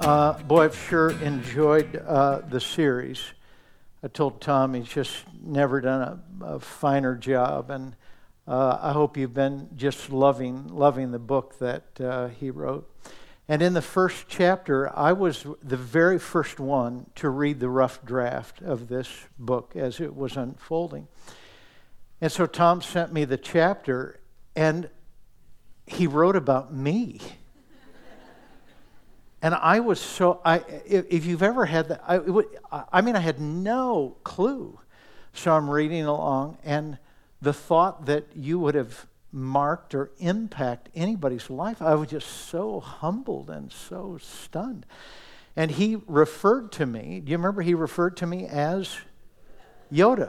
Boy, I've sure enjoyed the series. I told Tom he's just never done a finer job, and I hope you've been just loving the book that he wrote. And in the first chapter, I was the very first one to read the rough draft of this book as it was unfolding. And so Tom sent me the chapter, and he wrote about me. And I was if you've ever had that, I had no clue. So I'm reading along, and the thought that you would have marked or impact anybody's life, I was just so humbled and so stunned. And he referred to me, do you remember he referred to me as Yoda?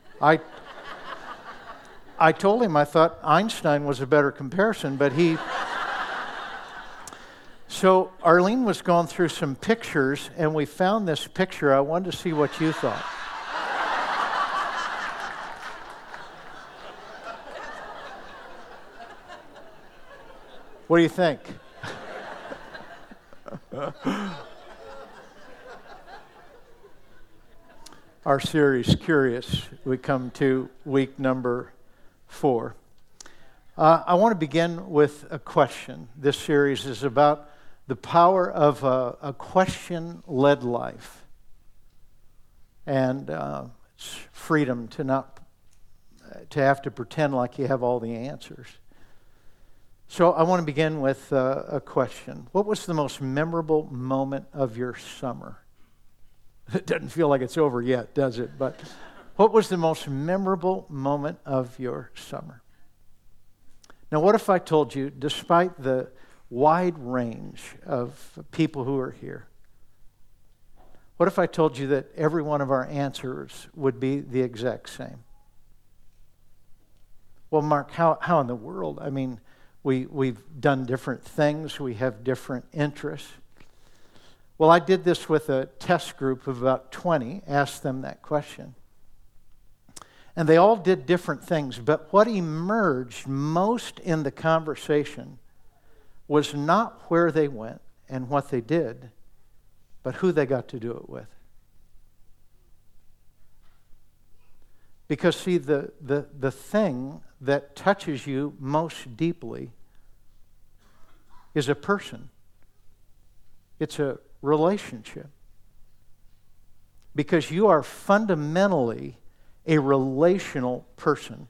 I told him I thought Einstein was a better comparison, but he... So Arlene was going through some pictures, and we found this picture. I wanted to see what you thought. What do you think? Our series, Curious, we come to week number 4. I want to begin with a question. This series is about the power of a question-led life, and it's freedom to have to pretend like you have all the answers. So I want to begin with a question. What was the most memorable moment of your summer? It doesn't feel like it's over yet, does it? But what was the most memorable moment of your summer? Now, what if I told you, despite the wide range of people who are here, what if I told you that every one of our answers would be the exact same? Well, Mark, how in the world? I mean, we've done different things. We have different interests. Well, I did this with a test group of about 20, asked them that question. And they all did different things, but what emerged most in the conversation was not where they went and what they did, but who they got to do it with. Because, see, the thing that touches you most deeply is a person. It's a relationship. Because you are fundamentally a relational person.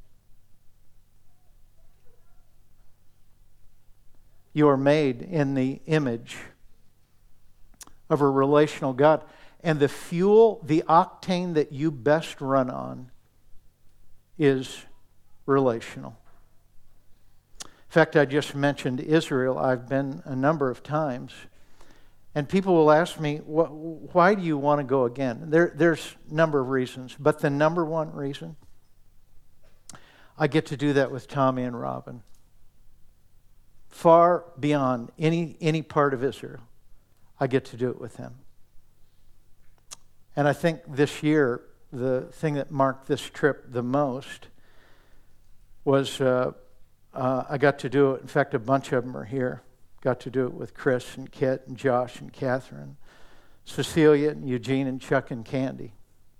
You are made in the image of a relational God. And the fuel, the octane that you best run on is relational. In fact, I just mentioned Israel. I've been a number of times. And people will ask me, why do you want to go again? There's a number of reasons, but the number one reason, I get to do that with Tommy and Robin. Far beyond any part of Israel, I get to do it with them. And I think this year, the thing that marked this trip the most was I got to do it. In fact, a bunch of them are here. Got to do it with Chris and Kit and Josh and Catherine, Cecilia and Eugene and Chuck and Candy.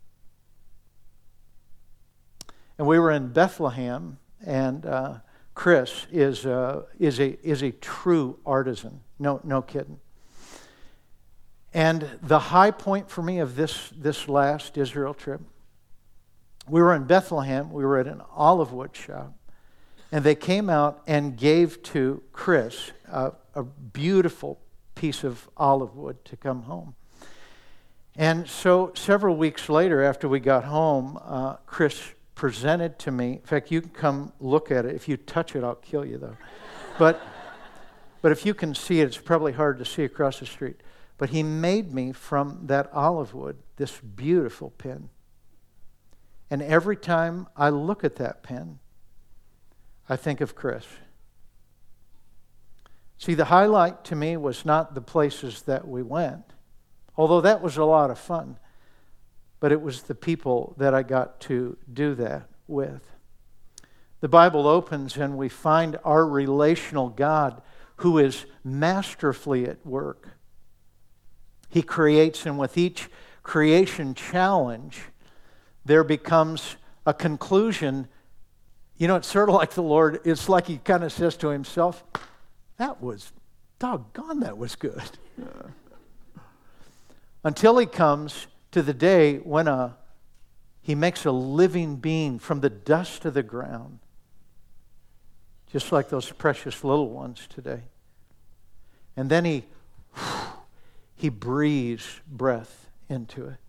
And we were in Bethlehem, and Chris is a true artisan. No kidding. And the high point for me of this last Israel trip, we were in Bethlehem. We were at an olive wood shop. And they came out and gave to Chris a beautiful piece of olive wood to come home. And so several weeks later, after we got home, Chris presented to me. In fact, you can come look at it. If you touch it, I'll kill you, though. But if you can see it, it's probably hard to see across the street. But he made me, from that olive wood, this beautiful pen. And every time I look at that pen, I think of Chris. See, the highlight to me was not the places that we went, although that was a lot of fun, but it was the people that I got to do that with. The Bible opens and we find our relational God who is masterfully at work He creates, and with each creation challenge, there becomes a conclusion. You know, it's sort of like the Lord, it's like he kind of says to himself, that was, doggone, that was good. Until he comes to the day when he makes a living being from the dust of the ground, just like those precious little ones today. And then he breathes breath into it.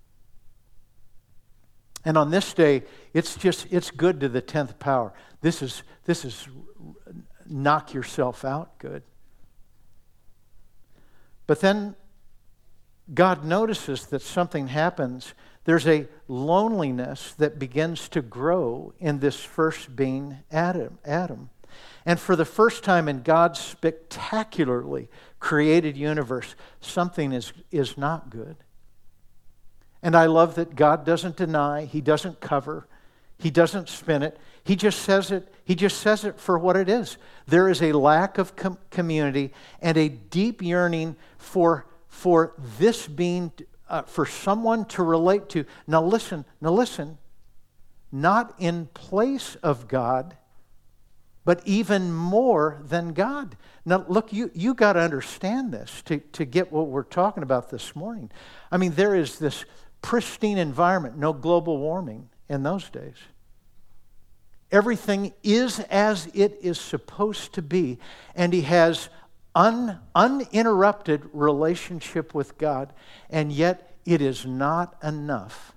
And on this day, it's good to the 10th power. This is knock yourself out good. But then God notices that something happens. There's a loneliness that begins to grow in this first being, Adam. And for the first time in God's spectacularly created universe, something is not good. And I love that God doesn't deny, he doesn't cover, he doesn't spin it. He just says it for what it is. There is a lack of community and a deep yearning for this being, for someone to relate to. Now listen, not in place of God, but even more than God. Now look, you got to understand this to get what we're talking about this morning. I mean, there is this pristine environment, no global warming in those days. Everything is as it is supposed to be, and he has uninterrupted relationship with God, and yet it is not enough.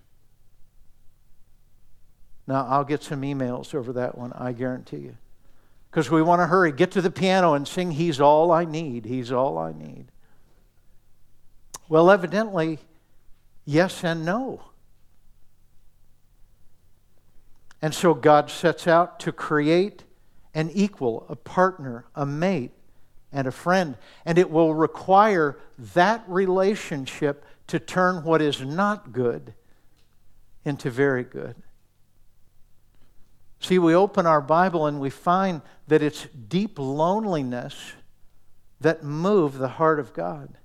Now, I'll get some emails over that one, I guarantee you. Because we want to hurry, get to the piano and sing, He's All I Need, He's All I Need. Well, evidently, yes and no. And so God sets out to create an equal, a partner, a mate, and a friend. And it will require that relationship to turn what is not good into very good. See, we open our Bible and we find that it's deep loneliness that moved the heart of God.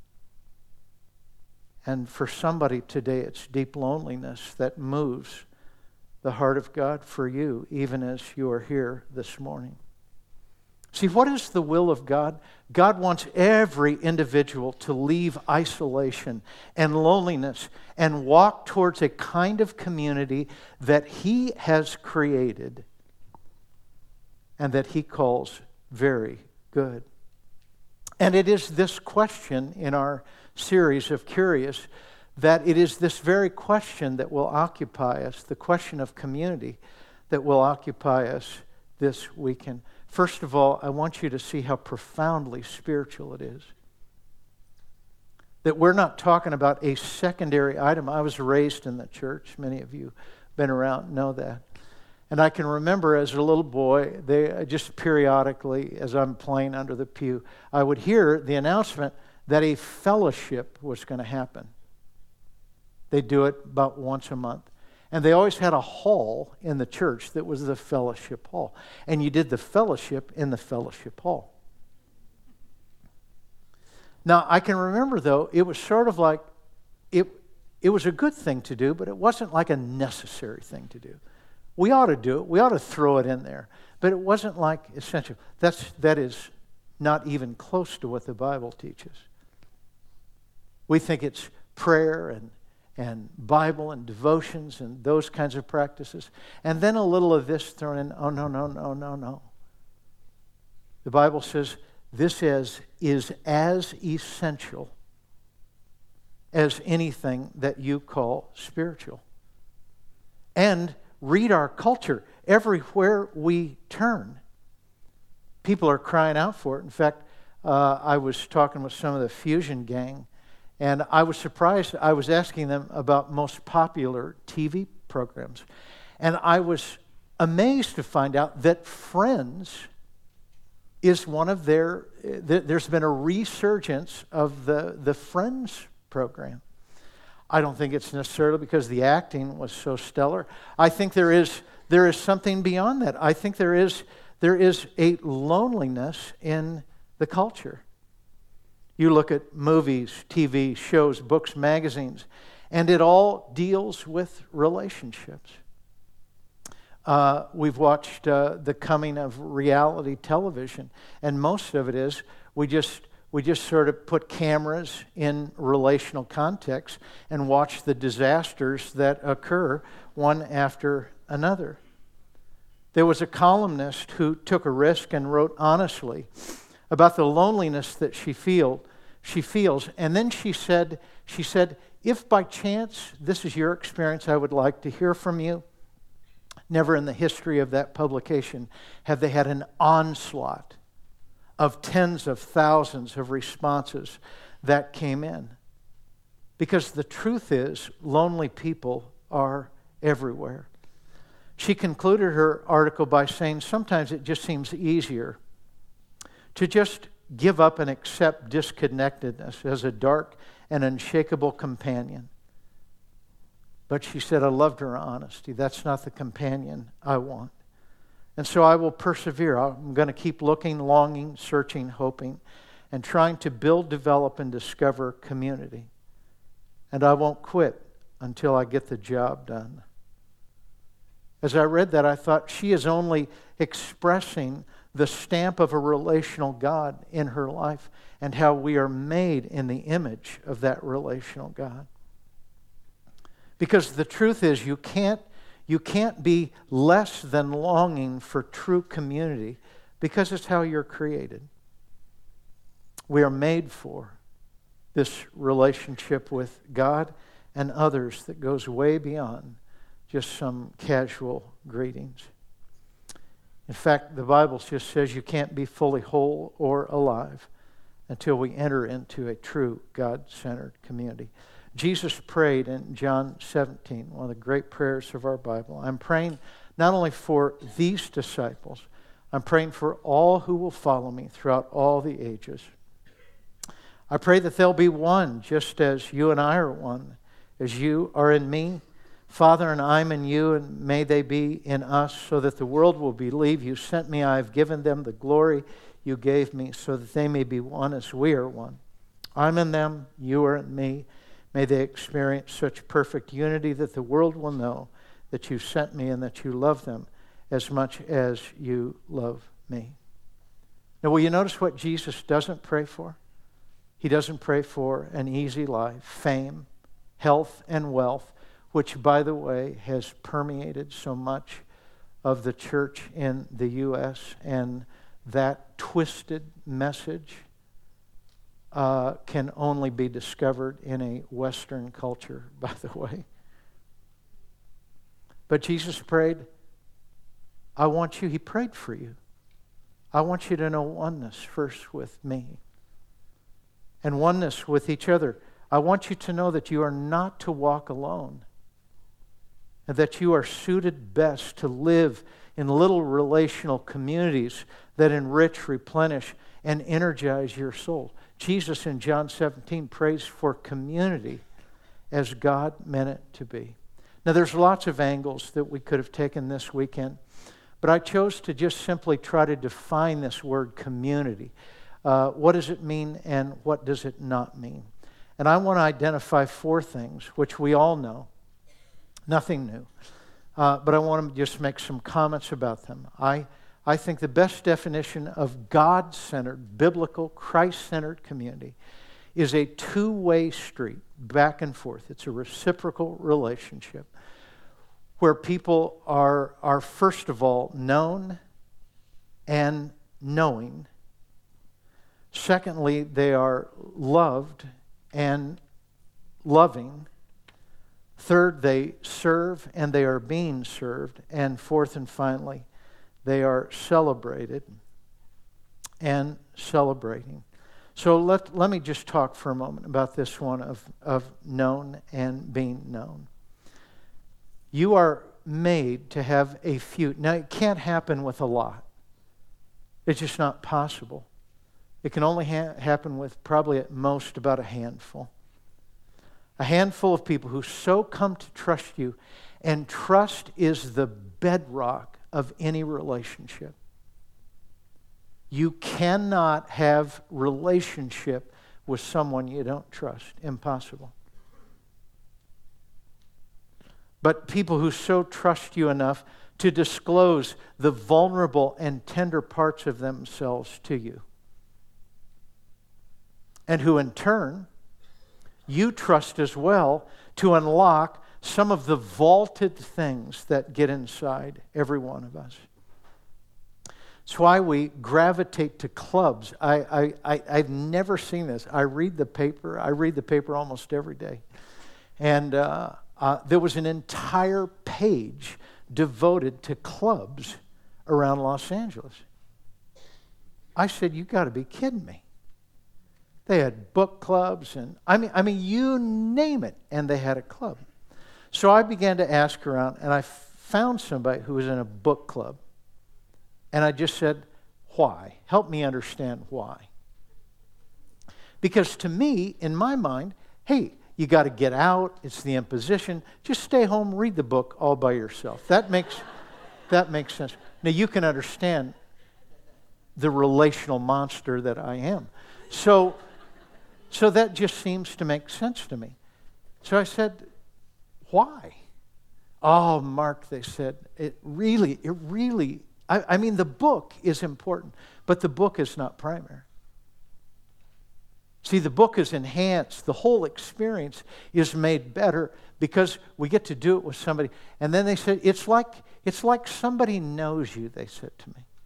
And for somebody today, it's deep loneliness that moves the heart of God for you, even as you are here this morning. See, what is the will of God? God wants every individual to leave isolation and loneliness and walk towards a kind of community that He has created and that He calls very good. And it is this question in our series of Curious, that it is this very question that will occupy us, the question of community, that will occupy us this weekend. First of all, I want you to see how profoundly spiritual it is. That we're not talking about a secondary item. I was raised in the church. Many of you have been around know that. And I can remember as a little boy, they just periodically, as I'm playing under the pew, I would hear the announcement that a fellowship was going to happen. They'd do it about once a month. And they always had a hall in the church that was the fellowship hall. And you did the fellowship in the fellowship hall. Now, I can remember, though, it was sort of like, it was a good thing to do, but it wasn't like a necessary thing to do. We ought to do it. We ought to throw it in there. But it wasn't like essential. That is not even close to what the Bible teaches. We think it's prayer and Bible and devotions and those kinds of practices. And then a little of this thrown in. Oh, no. The Bible says this is as essential as anything that you call spiritual. And read our culture. Everywhere we turn, people are crying out for it. In fact, I was talking with some of the Fusion gang, and I was surprised. I was asking them about most popular TV programs. And I was amazed to find out that Friends is one of there's been a resurgence of the Friends program. I don't think it's necessarily because the acting was so stellar. I think there is something beyond that. I think there is a loneliness in the culture. You look at movies, TV shows, books, magazines, and it all deals with relationships. We've watched the coming of reality television, and most of it is we just sort of put cameras in relational context and watch the disasters that occur one after another. There was a columnist who took a risk and wrote honestly about the loneliness that she feels, and then she said, if by chance this is your experience, I would like to hear from you. Never in the history of that publication have they had an onslaught of tens of thousands of responses that came in. Because the truth is, lonely people are everywhere. She concluded her article by saying, sometimes it just seems easier to just give up and accept disconnectedness as a dark and unshakable companion. But she said, I loved her honesty. That's not the companion I want. And so I will persevere. I'm going to keep looking, longing, searching, hoping, and trying to build, develop, and discover community. And I won't quit until I get the job done. As I read that, I thought she is only expressing the stamp of a relational God in her life and how we are made in the image of that relational God. Because the truth is, you can't be less than longing for true community because it's how you're created. We are made for this relationship with God and others that goes way beyond just some casual greetings. In fact, the Bible just says you can't be fully whole or alive until we enter into a true God-centered community. Jesus prayed in John 17, one of the great prayers of our Bible. I'm praying not only for these disciples, I'm praying for all who will follow me throughout all the ages. I pray that they'll be one, just as you and I are one, as you are in me, Father, and I'm in you, and may they be in us, so that the world will believe you sent me. I have given them the glory you gave me, so that they may be one as we are one. I'm in them, you are in me. May they experience such perfect unity that the world will know that you sent me and that you love them as much as you love me. Now, will you notice what Jesus doesn't pray for? He doesn't pray for an easy life, fame, health, and wealth, which, by the way, has permeated so much of the church in the U.S., and that twisted message can only be discovered in a Western culture, by the way. But Jesus prayed, he prayed for you. I want you to know oneness first with me and oneness with each other. I want you to know that you are not to walk alone and that you are suited best to live in little relational communities that enrich, replenish, and energize your soul. Jesus in John 17 prays for community as God meant it to be. Now, there's lots of angles that we could have taken this weekend, but I chose to just simply try to define this word community. What does it mean and what does it not mean? And I want to identify 4 things, which we all know. Nothing new. But I want to just make some comments about them. I think the best definition of God-centered, biblical, Christ-centered community is a two-way street, back and forth. It's a reciprocal relationship where people are first of all known and knowing. Secondly, they are loved and loving. Third, they serve and they are being served. And fourth and finally, they are celebrated and celebrating. So let me just talk for a moment about this one of known and being known. You are made to have a few. Now, it can't happen with a lot. It's just not possible. It can only happen with probably at most about a handful. A handful of people who so come to trust you, and trust is the bedrock of any relationship. You cannot have relationship with someone you don't trust. Impossible. But people who so trust you enough to disclose the vulnerable and tender parts of themselves to you. And who in turn, you trust as well to unlock some of the vaulted things that get inside every one of us. It's why we gravitate to clubs. I've never seen this. I read the paper. I read the paper almost every day. And there was an entire page devoted to clubs around Los Angeles. I said, you got to be kidding me. They had book clubs and I mean you name it, and they had a club. So I began to ask around, and I found somebody who was in a book club. And I just said, why? Help me understand why. Because to me, in my mind, hey, you got to get out. It's the imposition. Just stay home, read the book all by yourself. That makes sense. Now you can understand the relational monster that I am. So that just seems to make sense to me. So I said, why? Oh, Mark, they said, it really, I mean, the book is important, but the book is not primary. See, the book is enhanced. The whole experience is made better because we get to do it with somebody. And then they said, it's like somebody knows you, they said to me.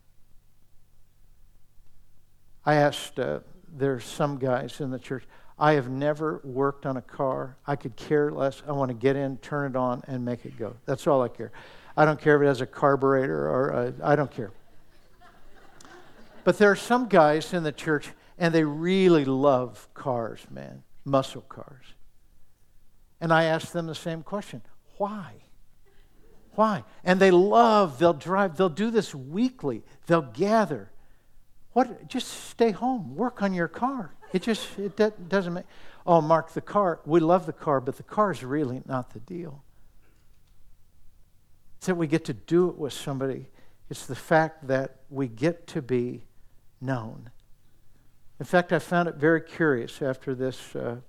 I asked, there's some guys in the church, I have never worked on a car. I could care less. I want to get in, turn it on, and make it go. That's all I care. I don't care if it has a carburetor or I don't care. But there are some guys in the church, and they really love cars, man, muscle cars. And I asked them the same question. Why? Why? And they'll drive, they'll do this weekly. They'll gather. What? Just stay home, work on your car. It doesn't make, oh, Mark, the car, we love the car, but the car is really not the deal. It's that we get to do it with somebody. It's the fact that we get to be known. In fact, I found it very curious after this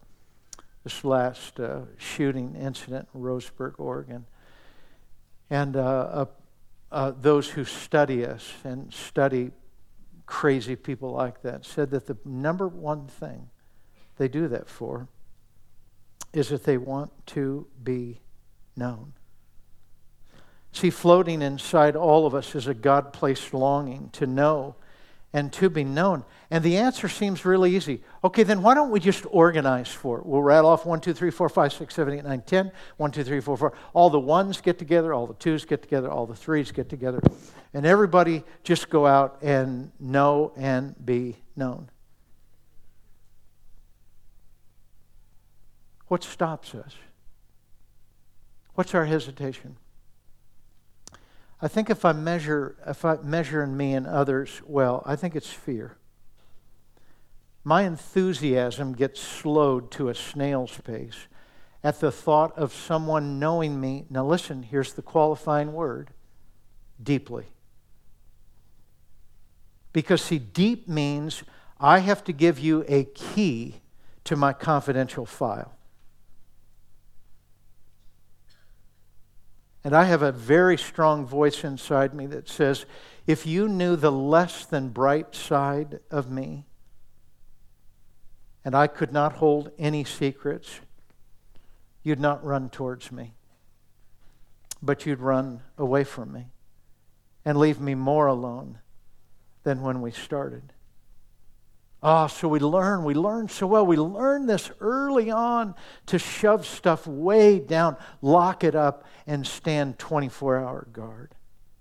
last shooting incident in Roseburg, Oregon. And those who study us and study crazy people like that said that the number one thing they do that for is that they want to be known. See, floating inside all of us is a God-placed longing to know and to be known. And the answer seems really easy. Okay, then why don't we just organize for it? We'll rattle off 1, 2, 3, 4, 5, 6, 7, 8, 9, 10. 1, 2, 3, 4, 4. All the ones get together, all the twos get together, all the threes get together. And everybody just go out and know and be known. What stops us? What's our hesitation? I think if I measure in me and others well, I think it's fear. My enthusiasm gets slowed to a snail's pace at the thought of someone knowing me. Now listen, here's the qualifying word, deeply. Because see, deep means I have to give you a key to my confidential file. And I have a very strong voice inside me that says, if you knew the less than bright side of me, and I could not hold any secrets, you'd not run towards me, but you'd run away from me and leave me more alone than when we started. So we learn so well. We learn this early on to shove stuff way down, lock it up, and stand 24-hour guard.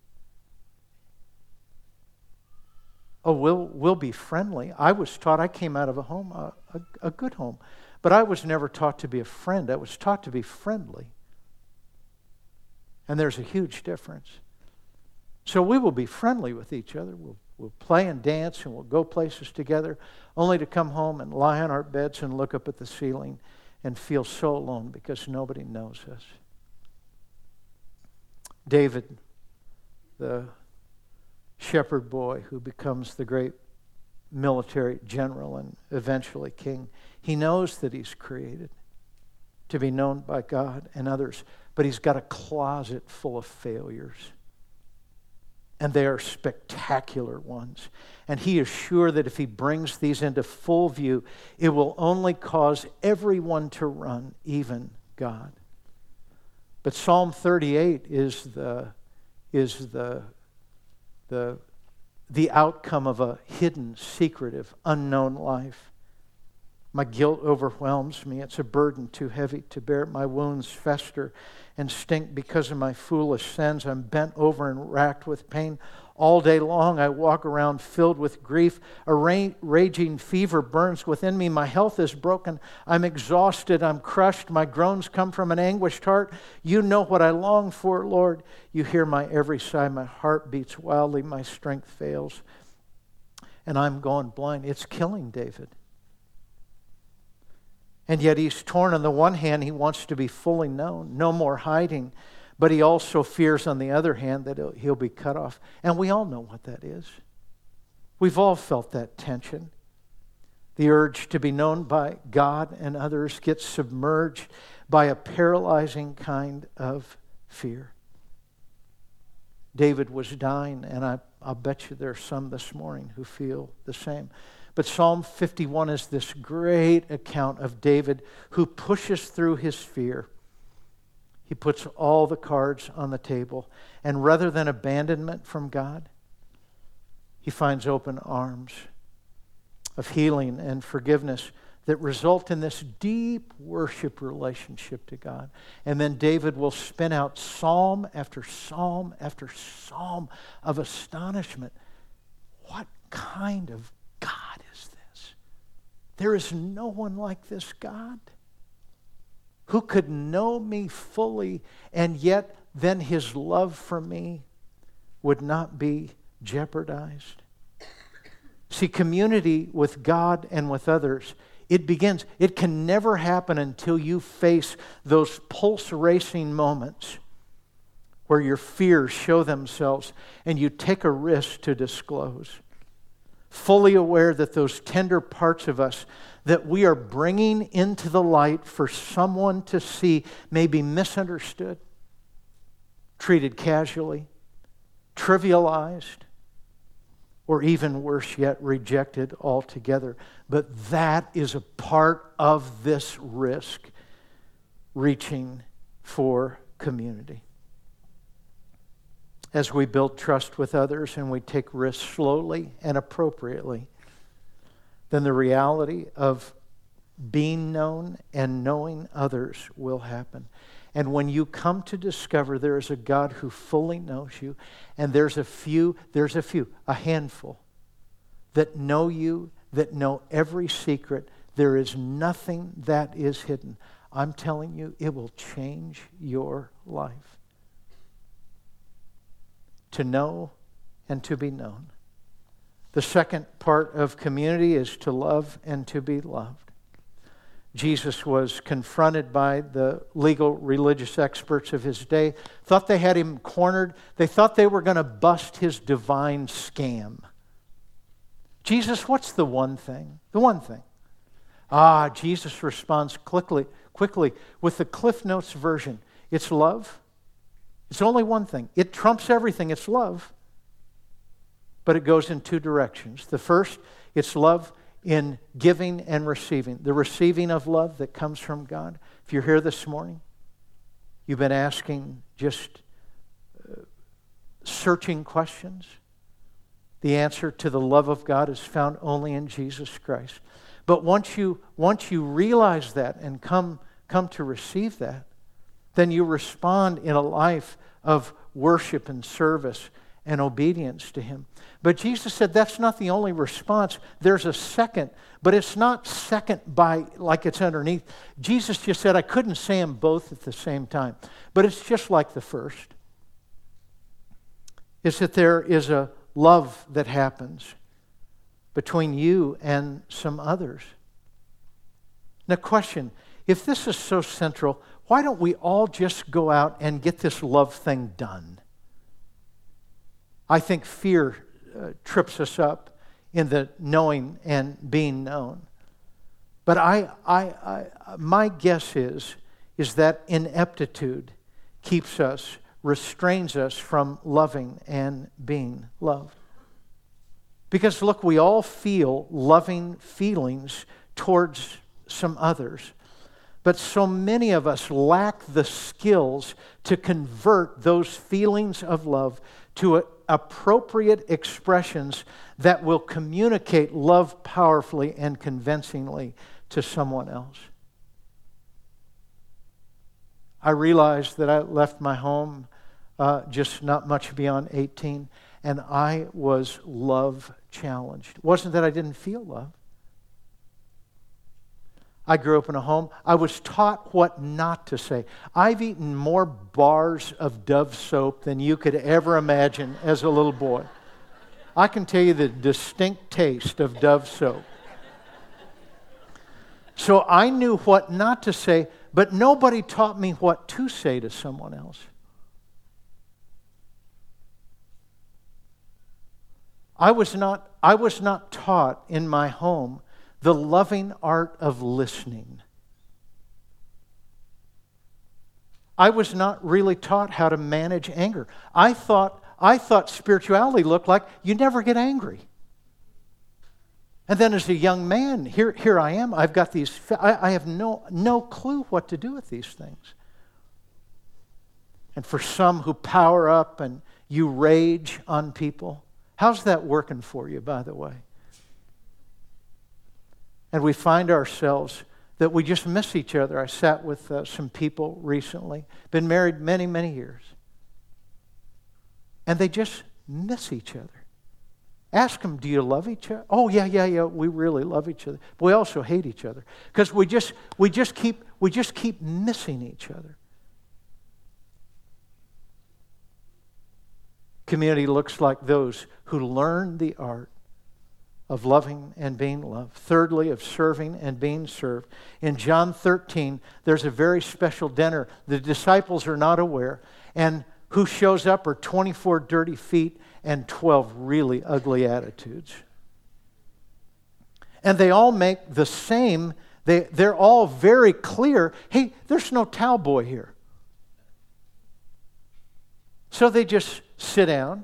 Oh, we'll be friendly. I was taught, I came out of a home, a good home, but I was never taught to be a friend. I was taught to be friendly. And there's a huge difference. So we will be friendly with each other. We'll play and dance and we'll go places together, only to come home and lie on our beds and look up at the ceiling and feel so alone because nobody knows us. David, the shepherd boy who becomes the great military general and eventually king. He knows that he's created to be known by God and others, but he's got a closet full of failures. And they are spectacular ones. And he is sure that if he brings these into full view, it will only cause everyone to run, even God. But Psalm 38 is the outcome of a hidden, secretive, unknown life. My guilt overwhelms me. It's a burden too heavy to bear. My wounds fester and stink because of my foolish sins. I'm bent over and racked with pain. All day long I walk around filled with grief. A raging fever burns within me. My health is broken. I'm exhausted. I'm crushed. My groans come from an anguished heart. You know what I long for, Lord. You hear my every sigh. My heart beats wildly. My strength fails. And I'm going blind. It's killing David. And yet he's torn. On the one hand, he wants to be fully known, no more hiding. But he also fears, on the other hand, that he'll be cut off. And we all know what that is. We've all felt that tension. The urge to be known by God and others gets submerged by a paralyzing kind of fear. David was dying, and I'll bet you there's some this morning who feel the same. But Psalm 51 is this great account of David who pushes through his fear. He puts all the cards on the table. And rather than abandonment from God, he finds open arms of healing and forgiveness that result in this deep worship relationship to God. And then David will spin out psalm after psalm after psalm of astonishment. What kind of God is this? There is no one like this God who could know me fully, and yet then his love for me would not be jeopardized. See, community with God and with others, it can never happen until you face those pulse-racing moments where your fears show themselves and you take a risk to disclose. Fully aware that those tender parts of us that we are bringing into the light for someone to see may be misunderstood, treated casually, trivialized, or even worse yet, rejected altogether. But that is a part of this risk, reaching for community. As we build trust with others and we take risks slowly and appropriately, then the reality of being known and knowing others will happen. And when you come to discover there is a God who fully knows you, and there's a handful that know you, that know every secret, there is nothing that is hidden. I'm telling you, it will change your life. To know and to be known. The second part of community is to love and to be loved. Jesus was confronted by the legal religious experts of his day, thought they had him cornered. They thought they were going to bust his divine scam. Jesus, what's the one thing? The one thing. Jesus responds quickly with the Cliff Notes version. It's love. It's only one thing. It trumps everything. It's love. But it goes in two directions. The first, it's love in giving and receiving. The receiving of love that comes from God. If you're here this morning, you've been asking just searching questions. The answer to the love of God is found only in Jesus Christ. But once you realize that and come to receive that, then you respond in a life of worship and service and obedience to Him. But Jesus said that's not the only response. There's a second, but it's not second by like it's underneath. Jesus just said I couldn't say them both at the same time. But it's just like the first. It's that there is a love that happens between you and some others. Now, question, if this is so central, why don't we all just go out and get this love thing done? I think fear trips us up in the knowing and being known. But my guess is that ineptitude keeps us, restrains us from loving and being loved. Because look, we all feel loving feelings towards some others. But so many of us lack the skills to convert those feelings of love to appropriate expressions that will communicate love powerfully and convincingly to someone else. I realized that I left my home just not much beyond 18, and I was love challenged. It wasn't that I didn't feel love. I grew up in a home. I was taught what not to say. I've eaten more bars of Dove soap than you could ever imagine as a little boy. I can tell you the distinct taste of Dove soap. So I knew what not to say, but nobody taught me what to say to someone else. I was not taught in my home the loving art of listening. I was not really taught how to manage anger. I thought spirituality looked like you never get angry. And then as a young man, here I am. I've got these. I have no clue what to do with these things. And for some who power up and you rage on people, how's that working for you, by the way? And we find ourselves that we just miss each other. I sat with some people recently, been married many, many years. And they just miss each other. Ask them, do you love each other? Oh, yeah, we really love each other. But we also hate each other. Because we just keep missing each other. Community looks like those who learn the art of loving and being loved. Thirdly, of serving and being served. In John 13, there's a very special dinner. The disciples are not aware. And who shows up are 24 dirty feet and 12 really ugly attitudes. And they all make the same, they're all very clear, hey, there's no towel boy here. So they just sit down.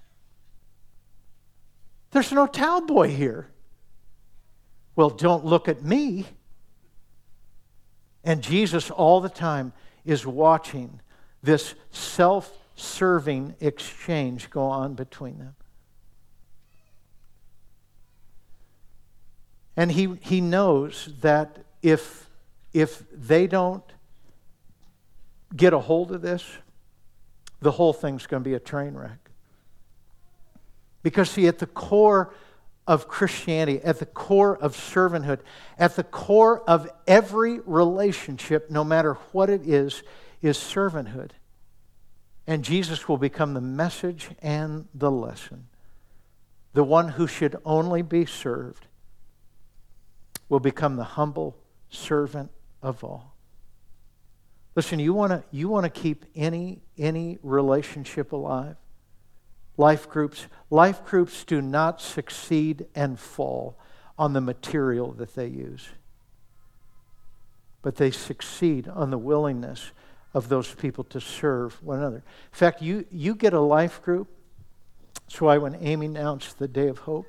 There's no towel boy here. Well, don't look at me. And Jesus all the time is watching this self-serving exchange go on between them. And he knows that if they don't get a hold of this, the whole thing's going to be a train wreck. Because see, at the core of Christianity, at the core of servanthood, at the core of every relationship, no matter what it is servanthood. And Jesus will become the message and the lesson. The one who should only be served will become the humble servant of all. Listen, you want to keep any relationship alive? Life groups do not succeed and fall on the material that they use. But they succeed on the willingness of those people to serve one another. In fact, you get a life group. That's why when Amy announced the Day of Hope,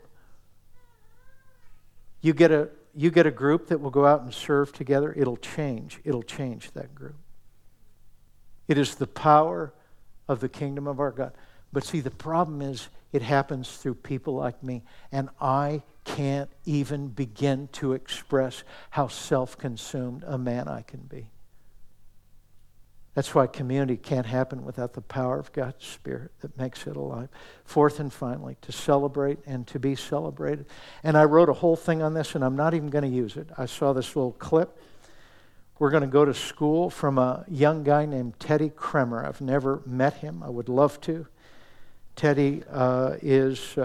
you get a group that will go out and serve together. It'll change that group. It is the power of the kingdom of our God. But see, the problem is it happens through people like me, and I can't even begin to express how self-consumed a man I can be. That's why community can't happen without the power of God's Spirit that makes it alive. Fourth and finally, to celebrate and to be celebrated. And I wrote a whole thing on this, and I'm not even going to use it. I saw this little clip. We're going to go to school from a young guy named Teddy Kremer. I've never met him. I would love to. Teddy is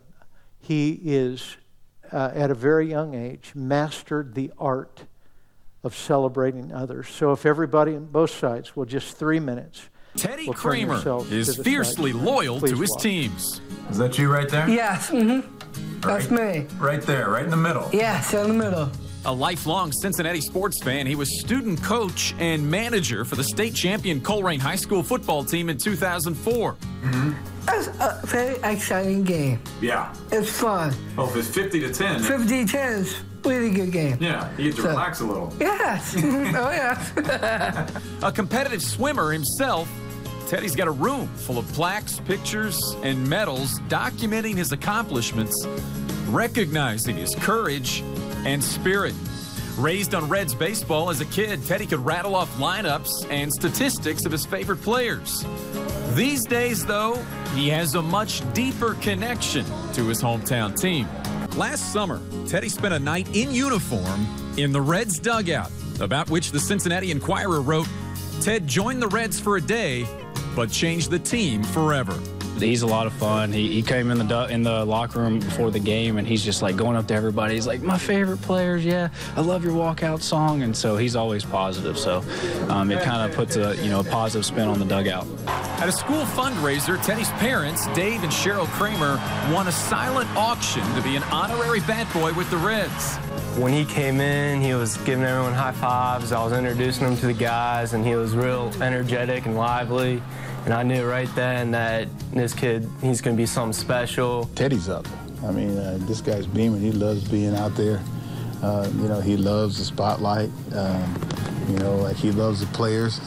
at a very young age, mastered the art of celebrating others. So if everybody on both sides will just 3 minutes. Teddy Kremer is fiercely loyal to his teams. Is that you right there? Yes. Mm-hmm. right? That's me. Right there, right in the middle. Yes, in the middle. A lifelong Cincinnati sports fan, he was student coach and manager for the state champion Colerain High School football team in 2004. Mm-hmm. It's a very exciting game. Yeah. It's fun. Oh, if it's 50-10. 50-10 is a really good game. Yeah, you get to relax a little. Yes. Oh, yes. A competitive swimmer himself, Teddy's got a room full of plaques, pictures, and medals documenting his accomplishments, recognizing his courage and spirit. Raised on Reds baseball as a kid, Teddy could rattle off lineups and statistics of his favorite players. These days, though, he has a much deeper connection to his hometown team. Last summer, Teddy spent a night in uniform in the Reds dugout, about which the Cincinnati Enquirer wrote, "Ted joined the Reds for a day, but changed the team forever." He's a lot of fun. He came in the locker room before the game, and he's just like going up to everybody. He's like, "My favorite players, yeah, I love your walkout song," and so he's always positive. So it kind of puts a positive spin on the dugout. At a school fundraiser, Teddy's parents, Dave and Cheryl Kramer, won a silent auction to be an honorary bat boy with the Reds. When he came in, he was giving everyone high fives. I was introducing him to the guys, and he was real energetic and lively. And I knew right then that this kid, he's going to be something special. Teddy's up. I mean, this guy's beaming. He loves being out there. He loves the spotlight. He loves the players.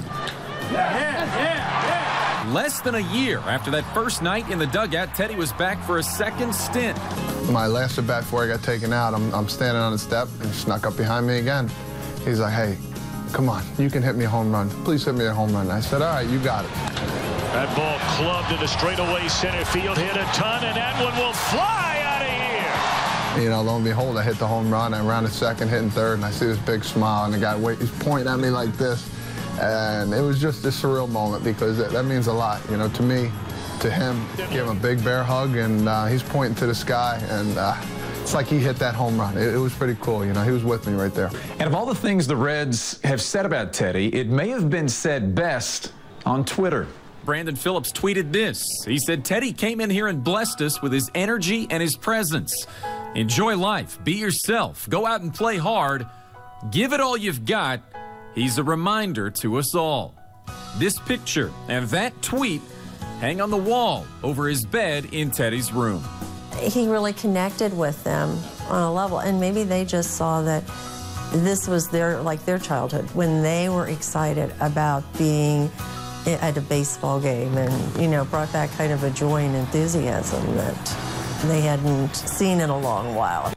Less than a year after that first night in the dugout, Teddy was back for a second stint. My last at bat before I got taken out, I'm standing on the step, and he snuck up behind me again. He's like, "Hey, come on, you can hit me a home run. Please hit me a home run." I said, "All right, you got it." That ball clubbed into straightaway center field, hit a ton, and that one will fly out of here. Lo and behold, I hit the home run. I rounded second, hitting third, and I see this big smile, and the guy he's pointing at me like this. And it was just a surreal moment because that means a lot, to me, to him. Give him a big bear hug, and he's pointing to the sky, and it's like he hit that home run. It was pretty cool, he was with me right there. And of all the things the Reds have said about Teddy, it may have been said best on Twitter. Brandon Phillips tweeted this. He said, "Teddy came in here and blessed us with his energy and his presence. Enjoy life. Be yourself. Go out and play hard. Give it all you've got. He's a reminder to us all." This picture and that tweet hang on the wall over his bed in Teddy's room. He really connected with them on a level, and maybe they just saw that this was their childhood when they were excited about being at a baseball game, and brought that kind of a joy and enthusiasm that they hadn't seen in a long while.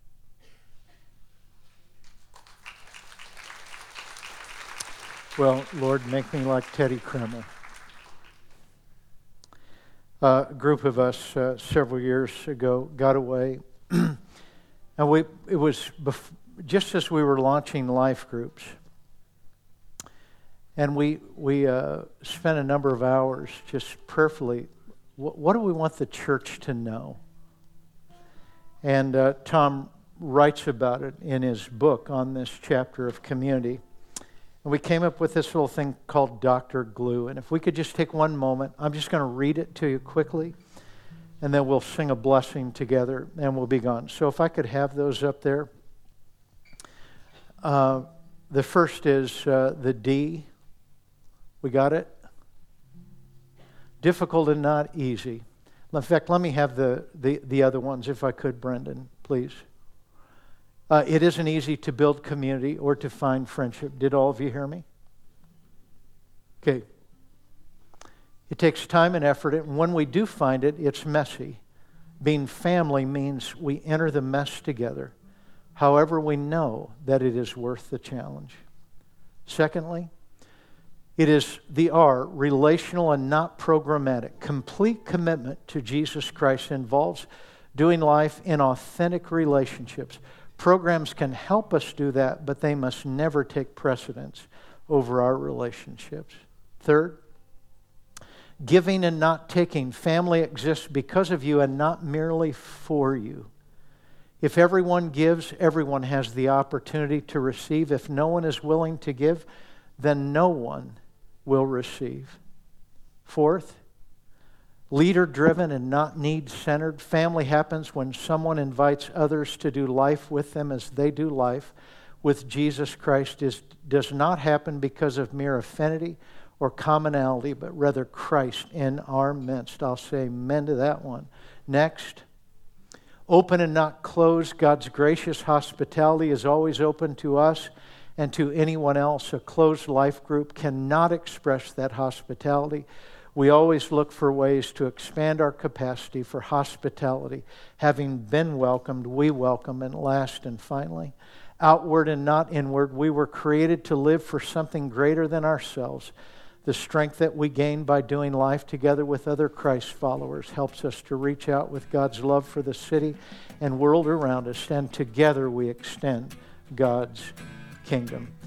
Well, Lord, make me like Teddy Kramer. A group of us several years ago got away, and it was just as we were launching life groups, and we spent a number of hours just prayerfully, what do we want the church to know? And Tom writes about it in his book on this chapter of community. And we came up with this little thing called Dr. Glue. And if we could just take one moment, I'm just going to read it to you quickly, and then we'll sing a blessing together, and we'll be gone. So if I could have those up there. The first is the D. We got it? Difficult and not easy. In fact, let me have the other ones, if I could, Brendan, please. It isn't easy to build community or to find friendship. Did all of you hear me? Okay. It takes time and effort, and when we do find it, it's messy. Being family means we enter the mess together. However, we know that it is worth the challenge. Secondly, it is the R, relational and not programmatic. Complete commitment to Jesus Christ involves doing life in authentic relationships. Programs can help us do that, but they must never take precedence over our relationships. Third, giving and not taking. Family exists because of you and not merely for you. If everyone gives, everyone has the opportunity to receive. If no one is willing to give, then no one will receive. Fourth, leader-driven and not need-centered. Family happens when someone invites others to do life with them as they do life with Jesus Christ. Does not happen because of mere affinity or commonality, but rather Christ in our midst. I'll say amen to that one. Next, open and not closed. God's gracious hospitality is always open to us and to anyone else. A closed life group cannot express that hospitality. We always look for ways to expand our capacity for hospitality. Having been welcomed, we welcome. And last and finally, outward and not inward. We were created to live for something greater than ourselves. The strength that we gain by doing life together with other Christ followers helps us to reach out with God's love for the city and world around us, and together we extend God's kingdom.